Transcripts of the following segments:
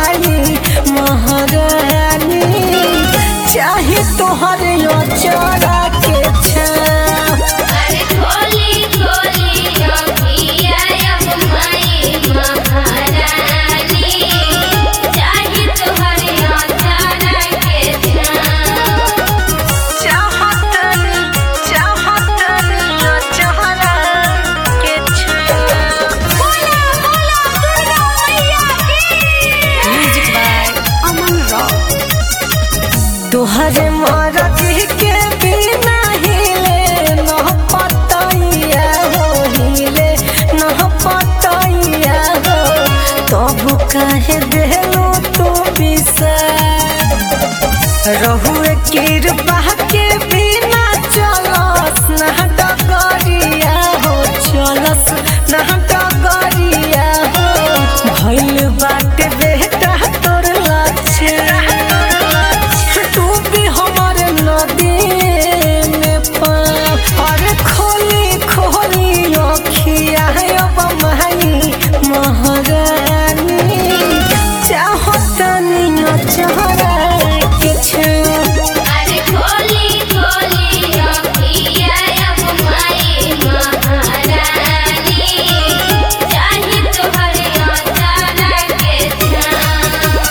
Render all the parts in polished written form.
माई महारानी चाहे तोहरे चढ़ा के छाँव। अरे खोली खोली अखिया अब माई महारानी चाहे तोहरे चढ़ा के छाँव। चाहतनी चढ़ा के छाँव। बोला बोला दुर्गा मैया की। Music by Aman Rock. तोहरे मरजी के बिना हिले न पतैया हो हिले न पतैया हो तब काहे देलू तू बिसर रहुए कृपा के बिना चलस न डगरिया हो चलस न डगरिया हो भइल बाटे बेटा तोर लक्ष्य तू भी हमारे नदी में पाँव। अरे खोली खोली अखिया अब माई महारानी चाहतनी चढ़ा के छाँव। अरे खोली खोली अखिया अब माई महारानी चाहे तोहरे चढ़ा के छाँव।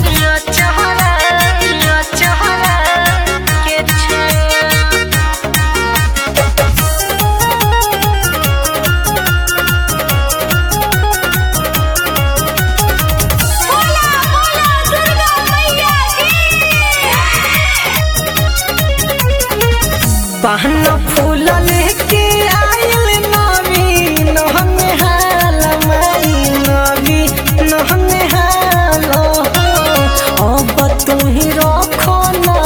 चढ़ा के छाँव। बोला बोला दुर्गा मैया की। पहन फूल लेके आइल नवी नहने हाल माई नवी नहने हाल अब तू ही रखो न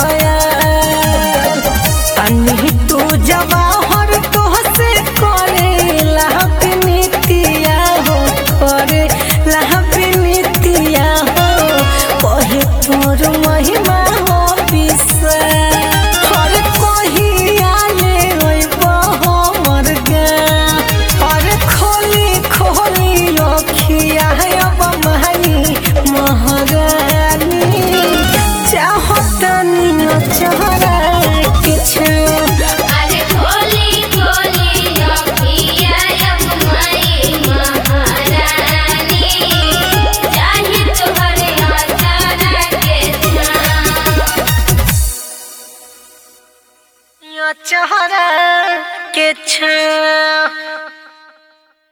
खयाल तनी तू जवाहर तोहसे करे लाभिनितिया हो करे लाभिनितिया हो कहे तोर महिमा हो विश्वास हर कहिया ले अइबो हमर गाँव। अरे खोली खोली अखिया अब माई महारानी चाहतनी चढ़ा